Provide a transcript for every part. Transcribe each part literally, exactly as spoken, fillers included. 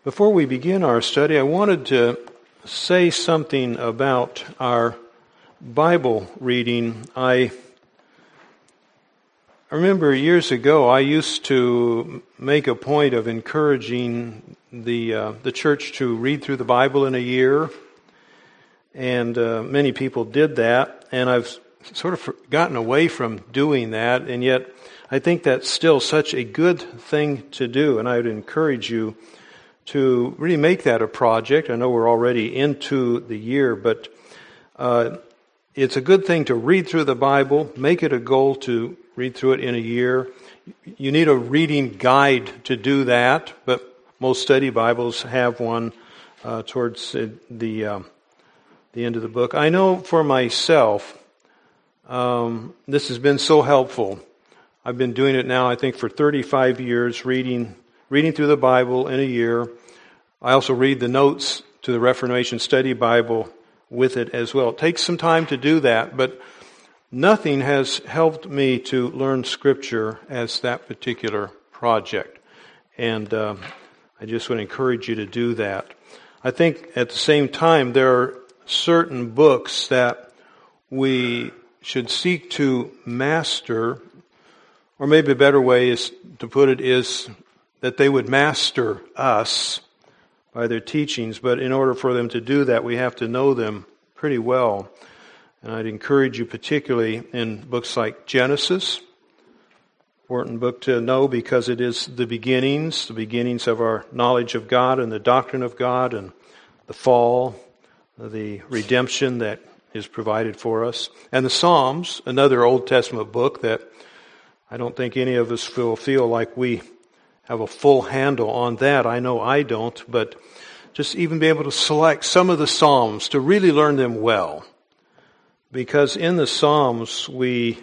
Before we begin our study, I wanted to say something about our Bible reading. I remember years ago I used to make a point of encouraging the uh, the church to read through the Bible in a year, and uh, many people did that, and I've sort of gotten away from doing that, and yet I think that's still such a good thing to do, and I would encourage you to really make that a project. I know we're already into the year, but uh, it's a good thing to read through the Bible. Make it a goal to read through it in a year. You need a reading guide to do that, but most study Bibles have one uh, towards the uh, the end of the book. I know for myself, um, this has been so helpful. I've been doing it now, I think, for thirty-five years, reading reading through the Bible in a year. I also read the notes to the Reformation Study Bible with it as well. It takes some time to do that, but nothing has helped me to learn Scripture as that particular project. And uh, I just would encourage you to do that. I think at the same time, there are certain books that we should seek to master, or maybe a better way is to put it is that they would master us by their teachings, but in order for them to do that, we have to know them pretty well. And I'd encourage you particularly in books like Genesis, important book to know because it is the beginnings, the beginnings of our knowledge of God and the doctrine of God and the fall, the redemption that is provided for us. And the Psalms, another Old Testament book that I don't think any of us will feel like we have a full handle on that. I know I don't, but just even be able to select some of the Psalms to really learn them well. Because in the Psalms, we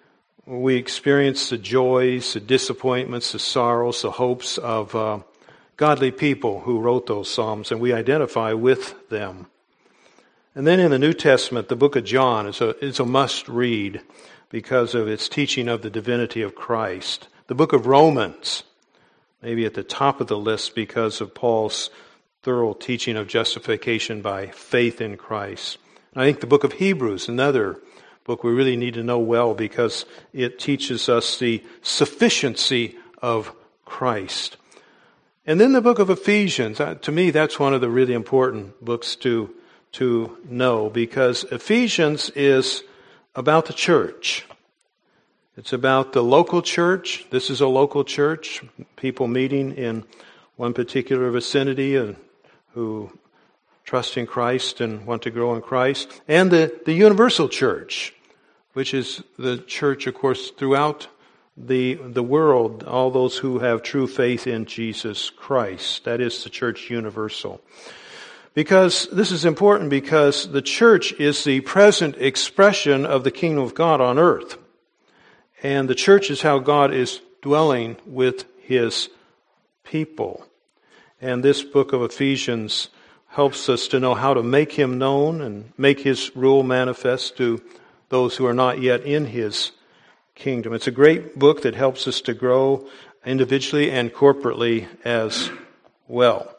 we experience the joys, the disappointments, the sorrows, the hopes of uh, godly people who wrote those Psalms, and we identify with them. And then in the New Testament, the book of John is a, is a must-read because of its teaching of the divinity of Christ. The book of Romans, maybe at the top of the list because of Paul's thorough teaching of justification by faith in Christ. And I think the book of Hebrews, another book we really need to know well because it teaches us the sufficiency of Christ. And then the book of Ephesians, to me that's one of the really important books to, to know because Ephesians is about the church. It's about the local church. This is a local church, people meeting in one particular vicinity and who trust in Christ and want to grow in Christ. And the, the universal church, which is the church, of course, throughout the, the world, all those who have true faith in Jesus Christ. That is the church universal. Because this is important because the church is the present expression of the kingdom of God on earth. And the church is how God is dwelling with His people. And this book of Ephesians helps us to know how to make Him known and make His rule manifest to those who are not yet in His kingdom. It's a great book that helps us to grow individually and corporately as well.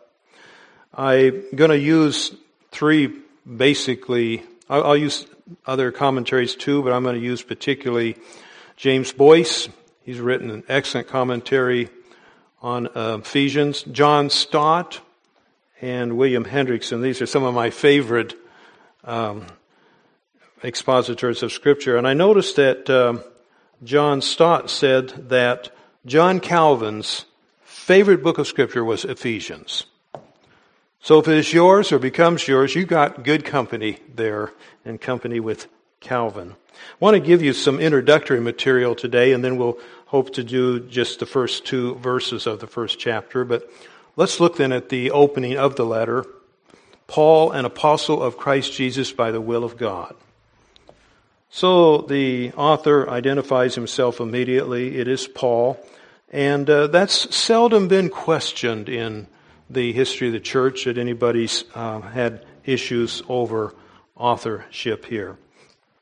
I'm going to use three basically, I'll, I'll use other commentaries too, but I'm going to use particularly James Boyce. He's written an excellent commentary on uh, Ephesians. John Stott and William Hendrickson. These are some of my favorite um, expositors of Scripture. And I noticed that um, John Stott said that John Calvin's favorite book of Scripture was Ephesians. So if it is yours or becomes yours, you got good company there and company with Calvin. I want to give you some introductory material today, and then we'll hope to do just the first two verses of the first chapter. But let's look then at the opening of the letter. Paul, an apostle of Christ Jesus by the will of God. So the author identifies himself immediately. It is Paul. And uh, that's seldom been questioned in the history of the church that anybody's uh, had issues over authorship here.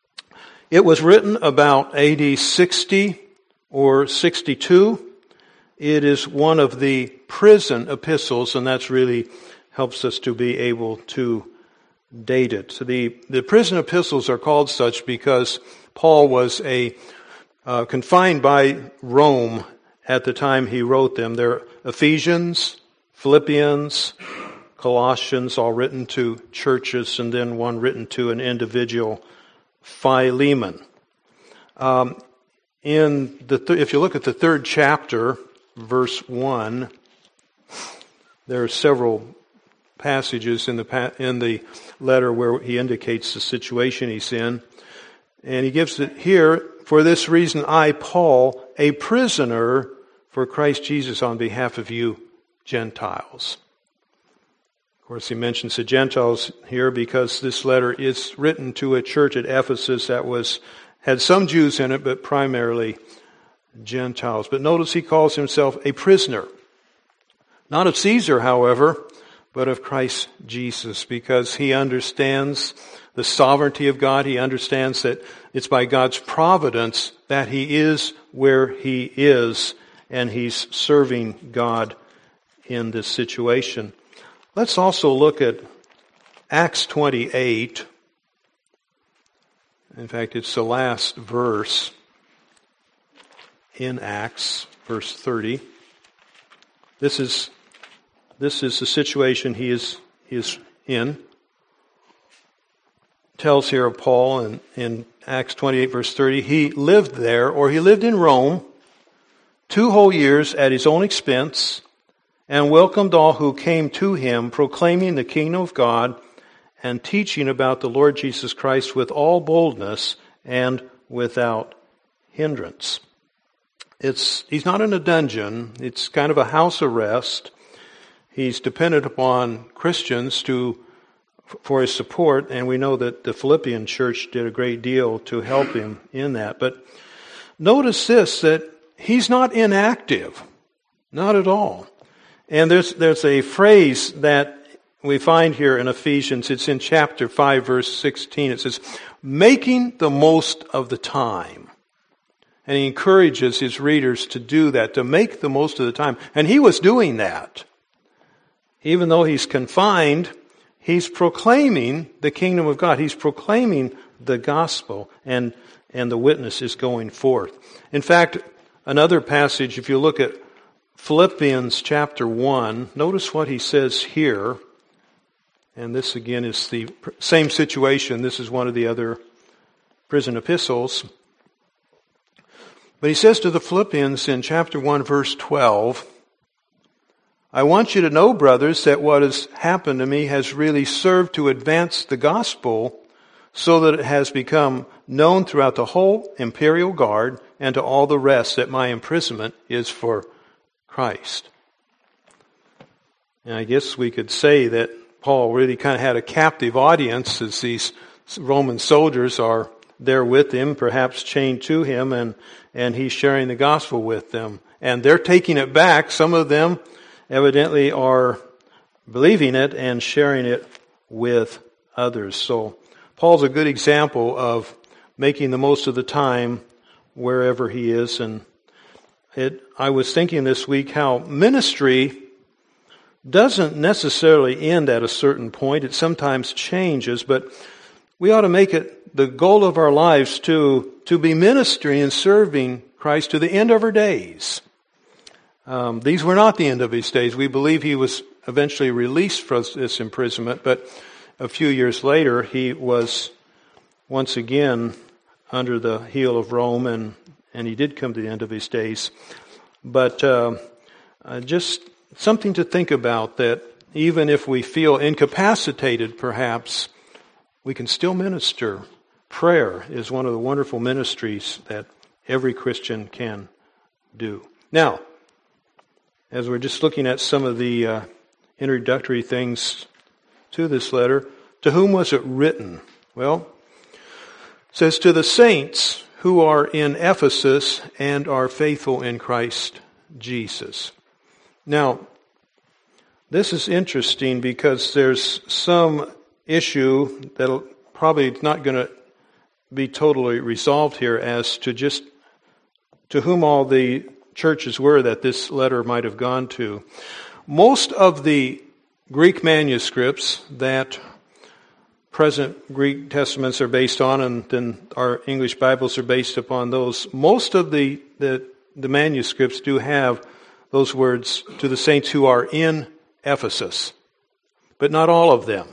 It was written about A D sixty or sixty-two, it is one of the prison epistles, and that's really helps us to be able to date it. So the, the prison epistles are called such because Paul was a uh, confined by Rome at the time he wrote them. They're Ephesians, Philippians, Colossians, all written to churches, and then one written to an individual, Philemon. Um, in the th- if you look at the third chapter, verse one, there are several passages in the pa- in the letter where he indicates the situation he's in, and he gives it here. For this reason, I, Paul, a prisoner for Christ Jesus, on behalf of you Gentiles. Of course, he mentions the Gentiles here because this letter is written to a church at Ephesus that was had some Jews in it, but primarily Gentiles. But notice he calls himself a prisoner. Not of Caesar, however, but of Christ Jesus, because he understands the sovereignty of God. He understands that it's by God's providence that he is where he is, and he's serving God in this situation. Let's also look at Acts twenty-eight. In fact, it's the last verse in Acts, verse thirty. This is this is the situation he is he is in. It tells here of Paul in, in Acts twenty-eight, verse thirty, he lived there, or he lived in Rome, two whole years at his own expense, and welcomed all who came to him, proclaiming the kingdom of God and teaching about the Lord Jesus Christ with all boldness and without hindrance. It's he's not in a dungeon. It's kind of a house arrest. He's dependent upon Christians to for his support, and we know that the Philippian church did a great deal to help him in that. But notice this, that he's not inactive. Not at all. And there's there's a phrase that we find here in Ephesians. It's in chapter five, verse sixteen. It says, making the most of the time. And he encourages his readers to do that, to make the most of the time. And he was doing that. Even though he's confined, he's proclaiming the kingdom of God. He's proclaiming the gospel, and, and the witness is going forth. In fact, another passage, if you look at Philippians chapter one, notice what he says here. And this again is the same situation. This is one of the other prison epistles. But he says to the Philippians in chapter one, verse twelve, I want you to know, brothers, that what has happened to me has really served to advance the gospel so that it has become known throughout the whole imperial guard and to all the rest that my imprisonment is for Christ. And I guess we could say that Paul really kind of had a captive audience as these Roman soldiers are there with him, perhaps chained to him, and, and he's sharing the gospel with them. And they're taking it back. Some of them evidently are believing it and sharing it with others. So Paul's a good example of making the most of the time wherever he is. And it, I was thinking this week how ministry doesn't necessarily end at a certain point. It sometimes changes, but we ought to make it the goal of our lives to, to be ministering and serving Christ to the end of our days. Um, these were not the end of his days. We believe he was eventually released from this imprisonment, but a few years later he was once again under the heel of Rome, and, and he did come to the end of his days. But uh, uh, just something to think about, that even if we feel incapacitated perhaps, we can still minister. Prayer is one of the wonderful ministries that every Christian can do. Now, as we're just looking at some of the uh, introductory things to this letter, to whom was it written? Well, it says, to the saints who are in Ephesus and are faithful in Christ Jesus. Now, this is interesting because there's some issue that'll probably not going to be totally resolved here as to just to whom all the churches were that this letter might have gone to. Most of the Greek manuscripts that present Greek testaments are based on, and then our English Bibles are based upon those, most of the, the, the manuscripts do have those words to the saints who are in Ephesus, but not all of them.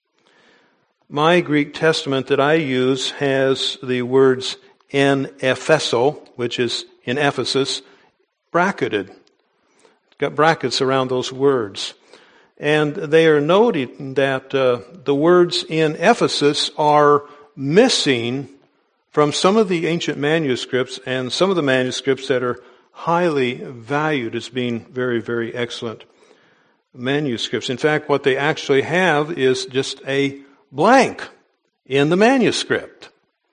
My Greek Testament that I use has the words en Epheso, which is in Ephesus, bracketed. It's got brackets around those words. And they are noting that uh, the words in Ephesus are missing from some of the ancient manuscripts and some of the manuscripts that are highly valued as being very, very excellent manuscripts. In fact, what they actually have is just a blank in the manuscript.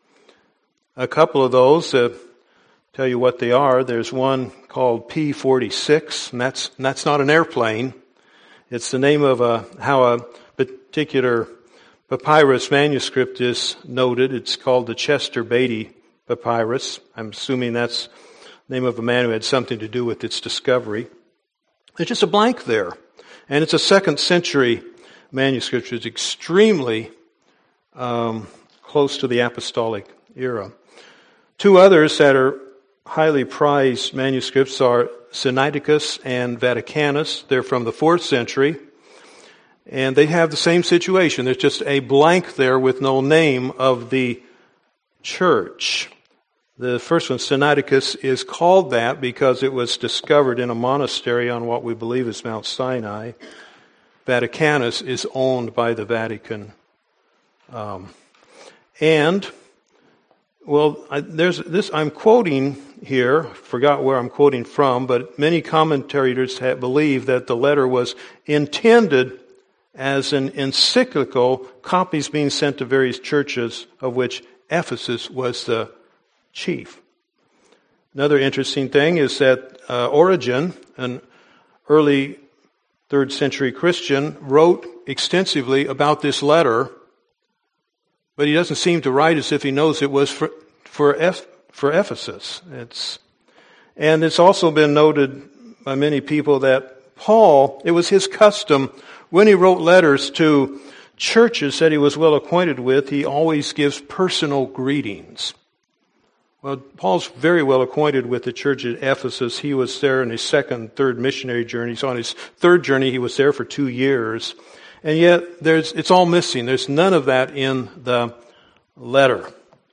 A couple of those, uh, tell you what they are. There's one called P forty-six, and that's, and that's not an airplane. It's the name of a, how a particular papyrus manuscript is noted. It's called the Chester Beatty Papyrus. I'm assuming that's the name of a man who had something to do with its discovery. There's just a blank there. And it's a second century manuscript. It's extremely um, close to the apostolic era. Two others that are highly prized manuscripts are Sinaiticus and Vaticanus. They're from the fourth century. And they have the same situation. There's just a blank there with no name of the church. The first one, Sinaiticus, is called that because it was discovered in a monastery on what we believe is Mount Sinai. Vaticanus is owned by the Vatican. Um, and, well, I, there's this. I'm quoting here. Forgot where I'm quoting from, but many commentators have believe that the letter was intended as an encyclical, copies being sent to various churches, of which Ephesus was the chief. Another interesting thing is that uh, Origen, an early third century Christian, wrote extensively about this letter, but he doesn't seem to write as if he knows it was for for, Eph, for Ephesus. It's and it's also been noted by many people that Paul, it was his custom when he wrote letters to churches that he was well acquainted with, he always gives personal greetings. Well, Paul's very well acquainted with the church at Ephesus. He was there in his second, third missionary journeys. On his third journey, he was there for two years. And yet, there's it's all missing. There's none of that in the letter.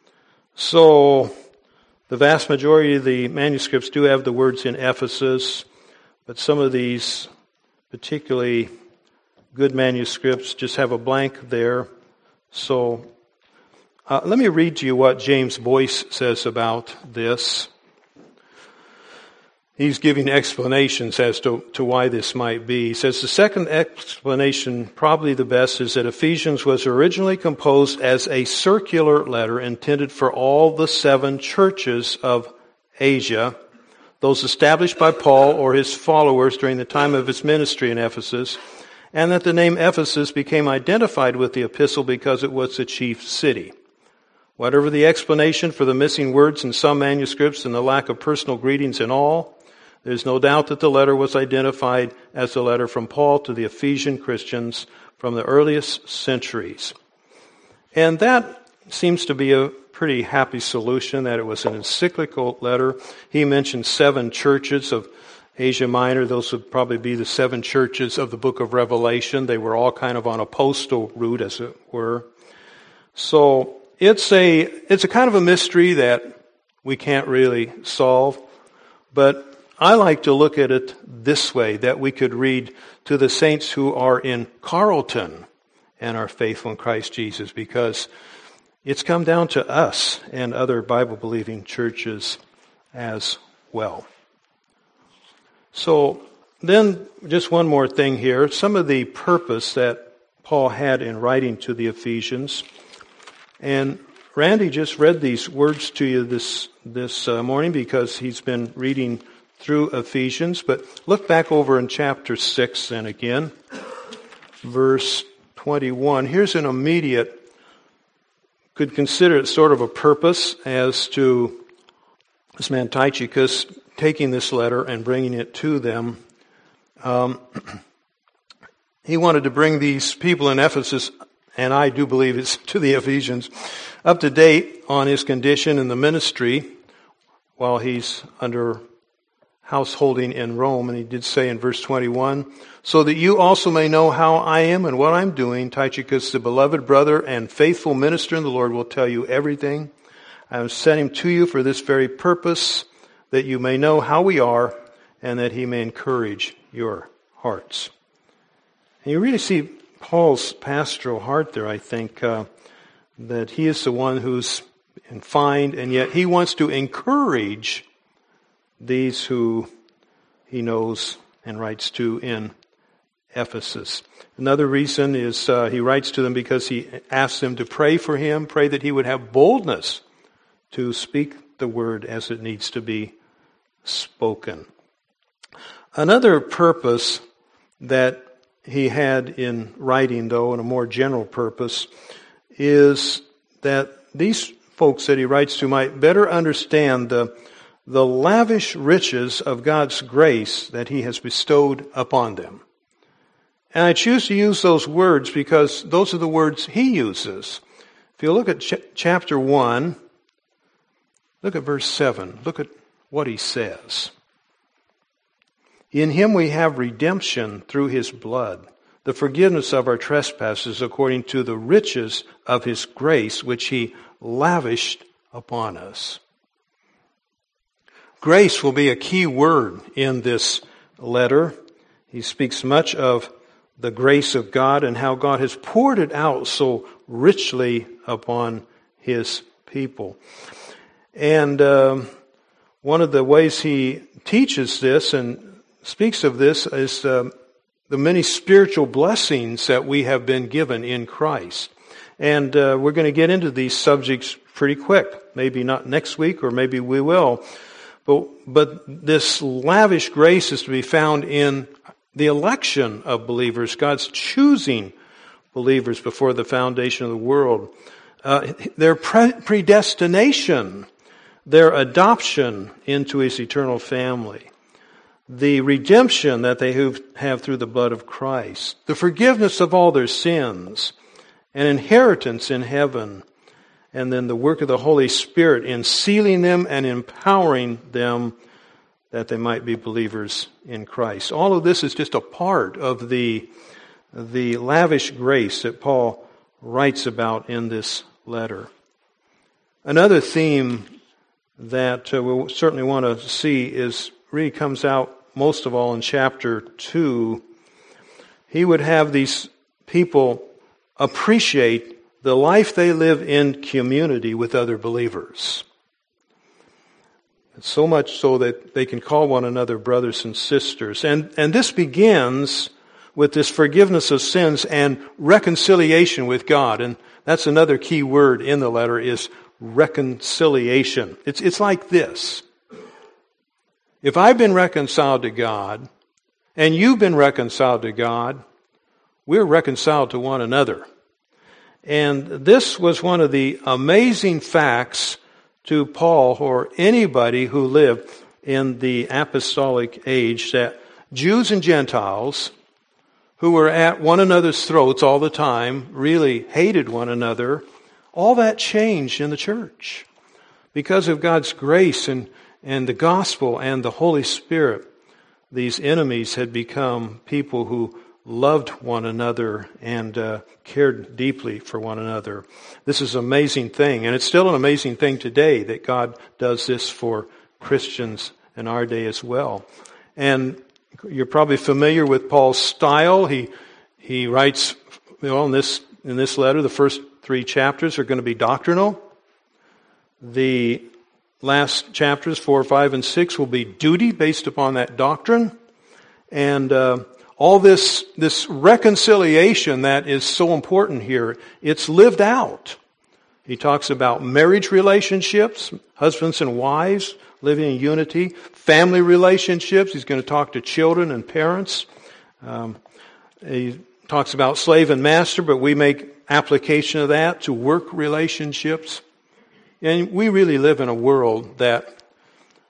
So, the vast majority of the manuscripts do have the words in Ephesus, but some of these particularly good manuscripts just have a blank there. So, Uh, let me read to you what James Boyce says about this. He's giving explanations as to, to why this might be. He says, the second explanation, probably the best, is that Ephesians was originally composed as a circular letter intended for all the seven churches of Asia, those established by Paul or his followers during the time of his ministry in Ephesus, and that the name Ephesus became identified with the epistle because it was the chief city. Whatever the explanation for the missing words in some manuscripts and the lack of personal greetings in all, there's no doubt that the letter was identified as a letter from Paul to the Ephesian Christians from the earliest centuries. And that seems to be a pretty happy solution, that it was an encyclical letter. He mentioned seven churches of Asia Minor. Those would probably be the seven churches of the book of Revelation. They were all kind of on a postal route, as it were. So, It's a it's a kind of a mystery that we can't really solve, but I like to look at it this way, that we could read to the saints who are in Carlton and are faithful in Christ Jesus, because it's come down to us and other Bible-believing churches as well. So then just one more thing here, some of the purpose that Paul had in writing to the Ephesians. And Randy just read these words to you this this uh, morning because he's been reading through Ephesians. But look back over in chapter six then again, verse twenty-one. Here's an immediate, could consider it sort of a purpose as to this man Tychicus taking this letter and bringing it to them, um, he wanted to bring these people in Ephesus, and I do believe it's to the Ephesians, up to date on his condition in the ministry while he's under householding in Rome. And he did say in verse twenty-one, so that you also may know how I am and what I'm doing, Tychicus, the beloved brother and faithful minister in the Lord, will tell you everything. I have sent him to you for this very purpose, that you may know how we are and that he may encourage your hearts. And you really see Paul's pastoral heart there, I think, uh, that he is the one who's confined, and yet he wants to encourage these who he knows and writes to in Ephesus. Another reason is uh, he writes to them because he asks them to pray for him, pray that he would have boldness to speak the word as it needs to be spoken. Another purpose that he had in writing, though, and a more general purpose, is that these folks that he writes to might better understand the, the lavish riches of God's grace that he has bestowed upon them. And I choose to use those words because those are the words he uses. If you look at ch- chapter one, look at verse seven. Look at what he says. In him we have redemption through his blood, the forgiveness of our trespasses according to the riches of his grace, which he lavished upon us. Grace will be a key word in this letter. He speaks much of the grace of God and how God has poured it out so richly upon his people. And um, one of the ways he teaches this and speaks of this is uh, the many spiritual blessings that we have been given in Christ. And uh, we're going to get into these subjects pretty quick. Maybe not next week, or maybe we will. But, but this lavish grace is to be found in the election of believers, God's choosing believers before the foundation of the world. Uh, their pre- predestination, their adoption into his eternal family. The redemption that they have through the blood of Christ. The forgiveness of all their sins. An inheritance in heaven. And then the work of the Holy Spirit in sealing them and empowering them that they might be believers in Christ. All of this is just a part of the, the lavish grace that Paul writes about in this letter. Another theme that uh, we certainly want to see is really comes out most of all in chapter two. He would have these people appreciate the life they live in community with other believers. So much so that they can call one another brothers and sisters. And, and this begins with this forgiveness of sins and reconciliation with God. And that's another key word in the letter is reconciliation. It's, it's like this. If I've been reconciled to God and you've been reconciled to God, we're reconciled to one another. And this was one of the amazing facts to Paul or anybody who lived in the apostolic age, that Jews and Gentiles who were at one another's throats all the time, really hated one another, all that changed in the church. Because of God's grace and, and the gospel and the Holy Spirit, these enemies had become people who loved one another and uh, cared deeply for one another. This is an amazing thing, and it's still an amazing thing today that God does this for Christians in our day as well. And you're probably familiar with Paul's style. He he writes, you know, in this in this letter, the first three chapters are going to be doctrinal. The last chapters, four, five, and six, will be duty based upon that doctrine, and uh, all this this reconciliation that is so important here, it's lived out. He talks about marriage relationships, husbands and wives living in unity, family relationships. He's going to talk to children and parents. Um, he talks about slave and master, but we make application of that to work relationships. And we really live in a world that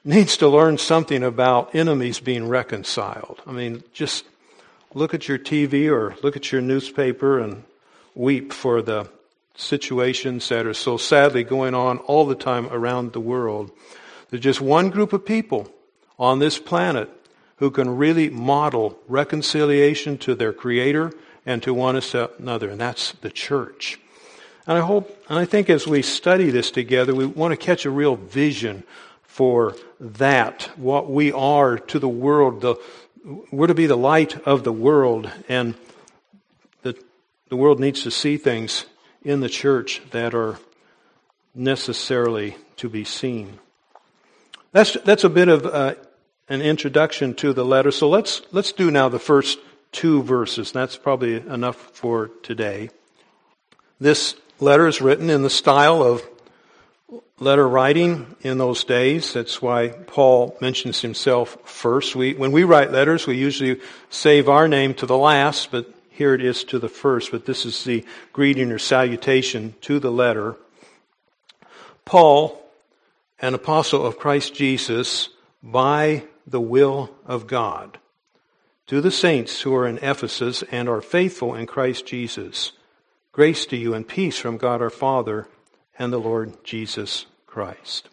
needs to learn something about enemies being reconciled. I mean, just look at your T V or look at your newspaper and weep for the situations that are so sadly going on all the time around the world. There's just one group of people on this planet who can really model reconciliation to their Creator and to one another, and that's the church. And I hope, and I think as we study this together, we want to catch a real vision for that, what we are to the world. The, we're to be the light of the world, and the, the world needs to see things in the church that are necessarily to be seen. That's that's a bit of uh, an introduction to the letter. So let's let's do now the first two verses. That's probably enough for today. This letter is written in the style of letter writing in those days. That's why Paul mentions himself first. We when we write letters, we usually save our name to the last, but here it is to the first. But this is the greeting or salutation to the letter. Paul, an apostle of Christ Jesus, by the will of God, to the saints who are in Ephesus and are faithful in Christ Jesus, grace to you and peace from God our Father and the Lord Jesus Christ.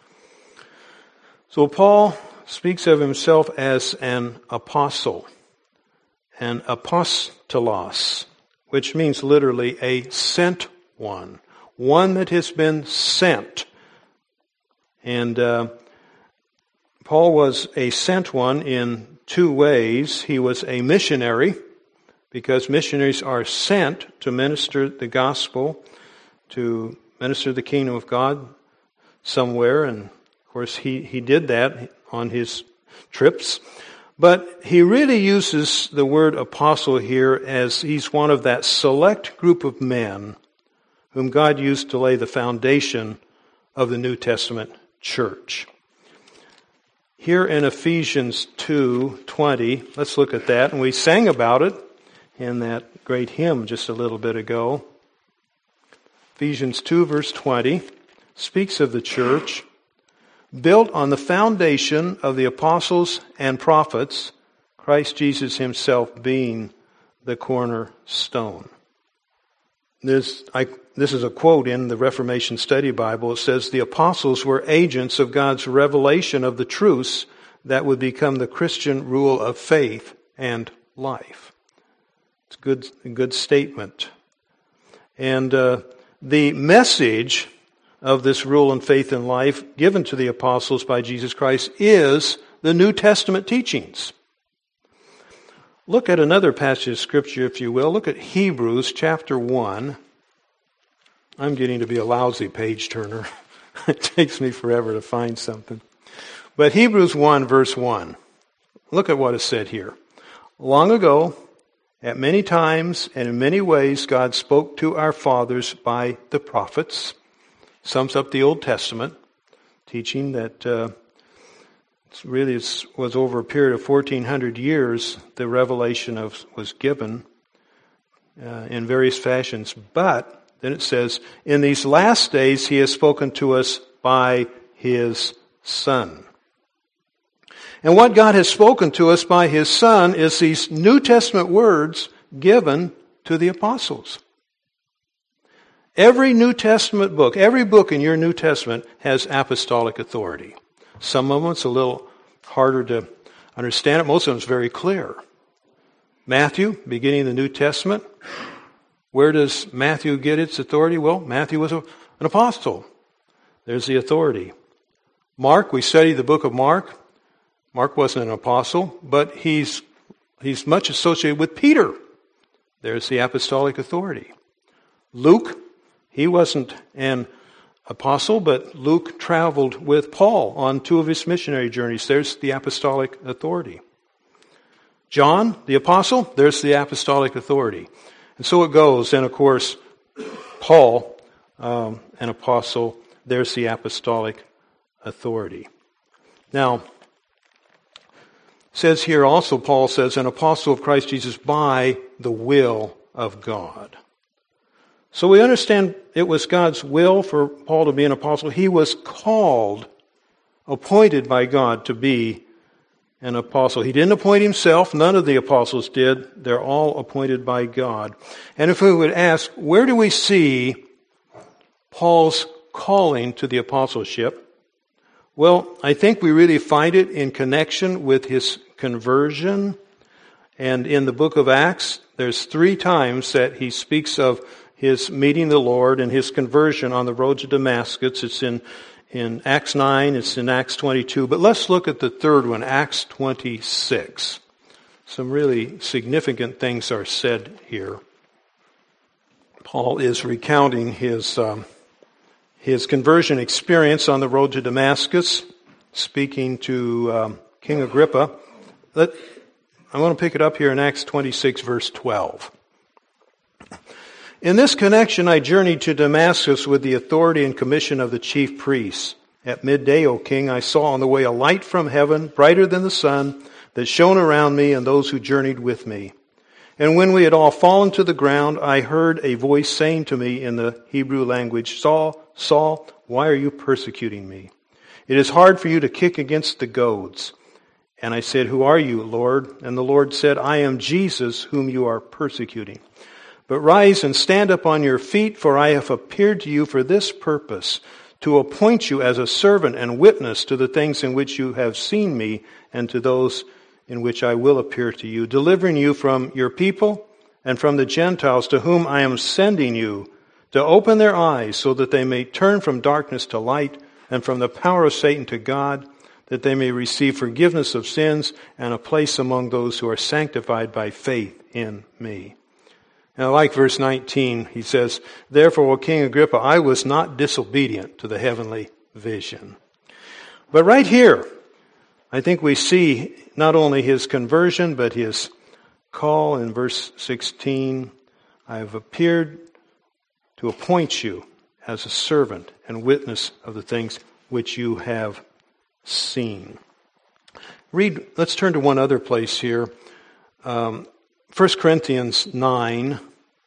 So Paul speaks of himself as an apostle, an apostolos, which means literally a sent one, one that has been sent. And uh, Paul was a sent one in two ways. He was a missionary, because missionaries are sent to minister the gospel, to minister the kingdom of God somewhere. And of course, he, he did that on his trips. But he really uses the word apostle here as he's one of that select group of men whom God used to lay the foundation of the New Testament church. Here in Ephesians two twenty, let's look at that. And we sang about it in that great hymn just a little bit ago. Ephesians two verse twenty speaks of the church built on the foundation of the apostles and prophets, Christ Jesus himself being the cornerstone. This, I, this is a quote in the Reformation Study Bible. It says, the apostles were agents of God's revelation of the truths that would become the Christian rule of faith and life. It's a good, a good statement. And uh, the message of this rule and faith in life given to the apostles by Jesus Christ is the New Testament teachings. Look at another passage of Scripture, if you will. Look at Hebrews chapter one. I'm getting to be a lousy page turner. It takes me forever to find something. But Hebrews one verse one. Look at what is said here. Long ago, at many times and in many ways, God spoke to our fathers by the prophets. Sums up the Old Testament, teaching that uh, it's really it was over a period of fourteen hundred years the revelation of was given uh, in various fashions. But then it says, in these last days he has spoken to us by his Son. And what God has spoken to us by his Son is these New Testament words given to the apostles. Every New Testament book, every book in your New Testament has apostolic authority. Some of them it's a little harder to understand it. Most of them it's very clear. Matthew, beginning of the New Testament. Where does Matthew get its authority? Well, Matthew was a, an apostle. There's the authority. Mark, we study the book of Mark. Mark wasn't an apostle, but he's he's much associated with Peter. There's the apostolic authority. Luke, he wasn't an apostle, but Luke traveled with Paul on two of his missionary journeys. There's the apostolic authority. John, the apostle, there's the apostolic authority. And so it goes. And of course, Paul, um, an apostle, there's the apostolic authority. Now, it says here also, Paul says, an apostle of Christ Jesus by the will of God. So we understand it was God's will for Paul to be an apostle. He was called appointed by God to be an apostle. He didn't appoint himself. None of the apostles did. They're all appointed by God. And if we would ask, where do we see Paul's calling to the apostleship? Well, I think we really find it in connection with his conversion. And in the book of Acts, there's three times that he speaks of his meeting the Lord and his conversion on the road to Damascus. It's in, in Acts nine, it's in Acts twenty-two. But let's look at the third one, Acts twenty-six. Some really significant things are said here. Paul is recounting his um, his conversion experience on the road to Damascus, speaking to um, King Agrippa. Let, I want to pick it up here in Acts twenty-six, verse twelve. In this connection, I journeyed to Damascus with the authority and commission of the chief priests. At midday, O king, I saw on the way a light from heaven, brighter than the sun, that shone around me and those who journeyed with me. And when we had all fallen to the ground, I heard a voice saying to me in the Hebrew language, Saul, Saul, why are you persecuting me? It is hard for you to kick against the goads. And I said, Who are you, Lord? And the Lord said, I am Jesus, whom you are persecuting. But rise and stand up on your feet, for I have appeared to you for this purpose, to appoint you as a servant and witness to the things in which you have seen me, and to those in which I will appear to you, delivering you from your people and from the Gentiles to whom I am sending you, to open their eyes so that they may turn from darkness to light and from the power of Satan to God, that they may receive forgiveness of sins and a place among those who are sanctified by faith in me. And I like verse nineteen. He says, Therefore, O King Agrippa, I was not disobedient to the heavenly vision. But right here, I think we see not only his conversion, but his call in verse sixteen. I have appeared to appoint you as a servant and witness of the things which you have seen. Read, let's turn to one other place here. Um, First Corinthians nine.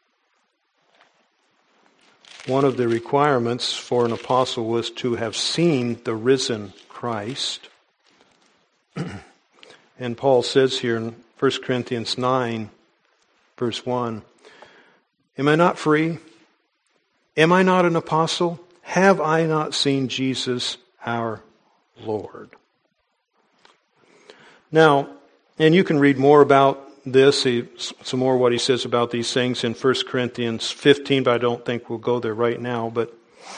One of the requirements for an apostle was to have seen the risen Christ. And Paul says here in First Corinthians nine, verse one, Am I not free? Am I not an apostle? Have I not seen Jesus our Lord? Now, and you can read more about this, some more what he says about these things in First Corinthians fifteen, but I don't think we'll go there right now. But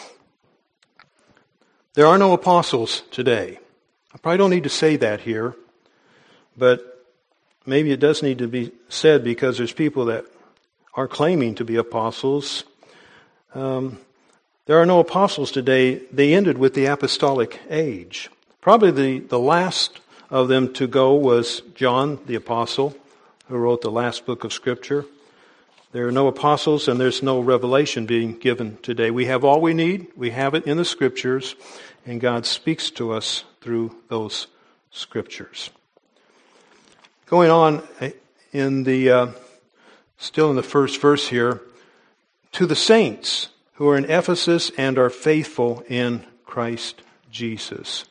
there are no apostles today. I probably don't need to say that here, but maybe it does need to be said because there's people that are claiming to be apostles. Um, there are no apostles today. They ended with the apostolic age. Probably the, the last of them to go was John the apostle, who wrote the last book of Scripture. There are no apostles and there's no revelation being given today. We have all we need. We have it in the Scriptures, and God speaks to us through those Scriptures. Going on in the, uh, still in the first verse here, to the saints who are in Ephesus and are faithful in Christ Jesus.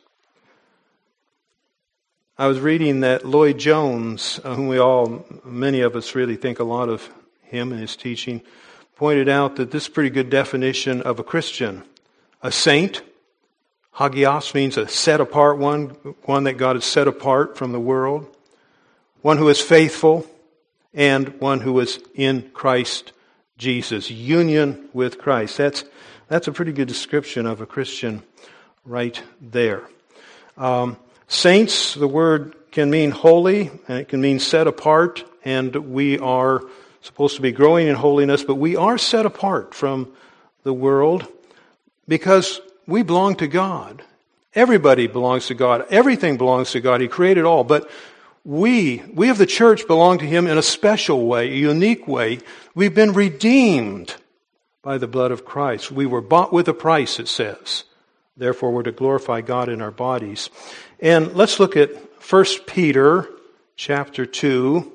I was reading that Lloyd Jones, whom we all, many of us really think a lot of him and his teaching, pointed out that this is a pretty good definition of a Christian. A saint, hagios, means a set apart one, one that God has set apart from the world. One who is faithful, and one who is in Christ Jesus. Union with Christ. That's, that's a pretty good description of a Christian right there. Um, Saints, the word can mean holy, and it can mean set apart, and we are supposed to be growing in holiness, but we are set apart from the world because we belong to God. Everybody belongs to God. Everything belongs to God. He created all, but we, we of the church belong to Him in a special way, a unique way. We've been redeemed by the blood of Christ. We were bought with a price, it says. Therefore, we're to glorify God in our bodies. And let's look at First Peter chapter two.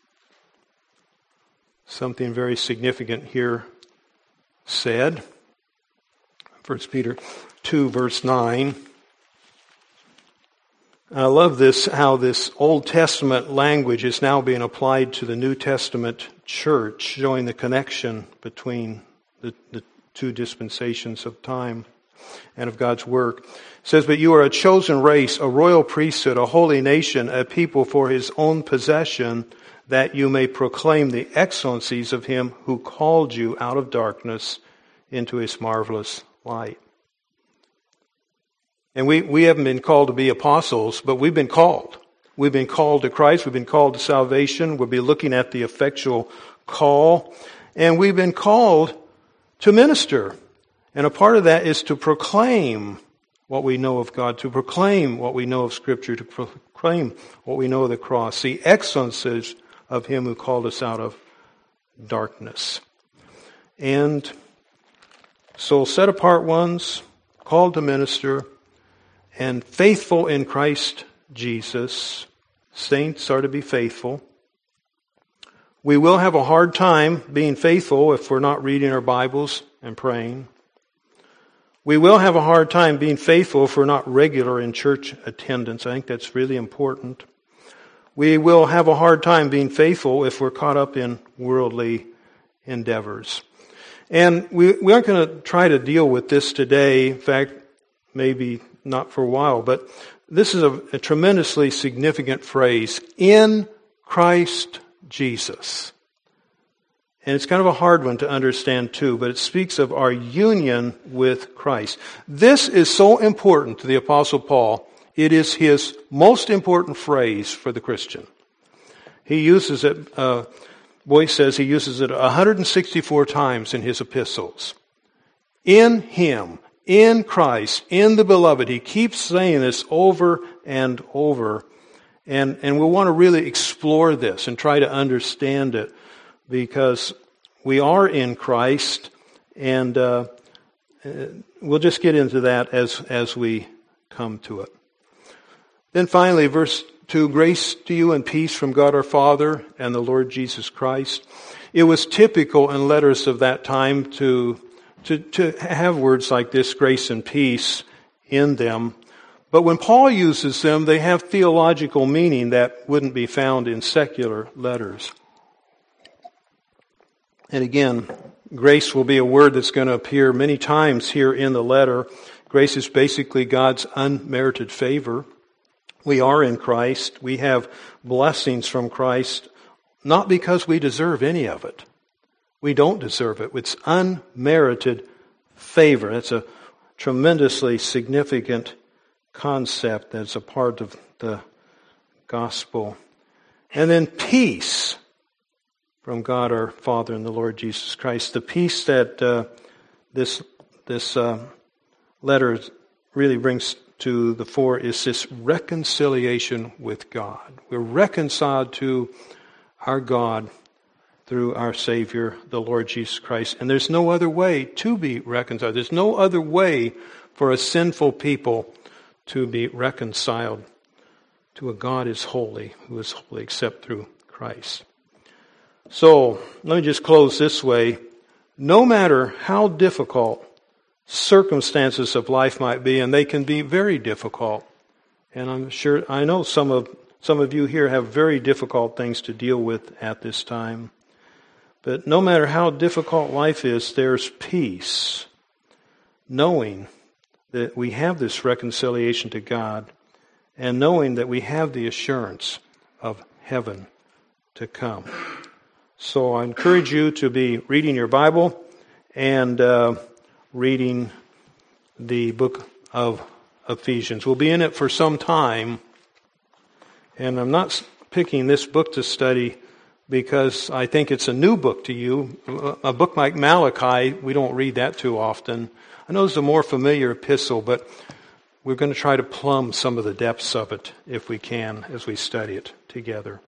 Something very significant here said. First Peter two, verse nine. I love this, how this Old Testament language is now being applied to the New Testament church, showing the connection between the, the two dispensations of time and of God's work. It says, "But you are a chosen race, a royal priesthood, a holy nation, a people for his own possession, that you may proclaim the excellencies of him who called you out of darkness into his marvelous light." And we, we haven't been called to be apostles, but we've been called. We've been called to Christ. We've been called to salvation. We'll be looking at the effectual call. And we've been called to minister. And a part of that is to proclaim what we know of God, to proclaim what we know of Scripture, to proclaim what we know of the cross, the excellences of him who called us out of darkness. And so set apart ones, called to minister, and faithful in Christ Jesus. Saints are to be faithful. We will have a hard time being faithful if we're not reading our Bibles and praying. We will have a hard time being faithful if we're not regular in church attendance. I think that's really important. We will have a hard time being faithful if we're caught up in worldly endeavors. And we, we aren't going to try to deal with this today. In fact, maybe not for a while, but this is a, a tremendously significant phrase, in Christ Jesus. And it's kind of a hard one to understand too, but it speaks of our union with Christ. This is so important to the Apostle Paul. It is his most important phrase for the Christian. He uses it, uh, Boyce says he uses it one hundred sixty-four times in his epistles. In him, in Christ, in the beloved. He keeps saying this over and over. And, and we'll want to really explore this and try to understand it, because we are in Christ, and uh, we'll just get into that as, as we come to it. Then finally, verse two, "Grace to you and peace from God our Father and the Lord Jesus Christ." It was typical in letters of that time to To, to have words like this, grace and peace, in them. But when Paul uses them, they have theological meaning that wouldn't be found in secular letters. And again, grace will be a word that's going to appear many times here in the letter. Grace is basically God's unmerited favor. We are in Christ. We have blessings from Christ, not because we deserve any of it. We don't deserve it. It's unmerited favor. It's a tremendously significant concept that's a part of the gospel. And then peace from God our Father and the Lord Jesus Christ. The peace that uh, this this uh, letter really brings to the fore is this reconciliation with God. We're reconciled to our God through our Savior, the Lord Jesus Christ. And there's no other way to be reconciled. There's no other way for a sinful people to be reconciled to a God who is holy, who is holy except through Christ. So, let me just close this way. No matter how difficult circumstances of life might be, and they can be very difficult, and I'm sure, I know some of some of you here have very difficult things to deal with at this time. But no matter how difficult life is, there's peace, knowing that we have this reconciliation to God, and knowing that we have the assurance of heaven to come. So I encourage you to be reading your Bible and uh, reading the book of Ephesians. We'll be in it for some time, and I'm not picking this book to study because I think it's a new book to you. A book like Malachi, we don't read that too often. I know it's a more familiar epistle, but we're going to try to plumb some of the depths of it if we can as we study it together.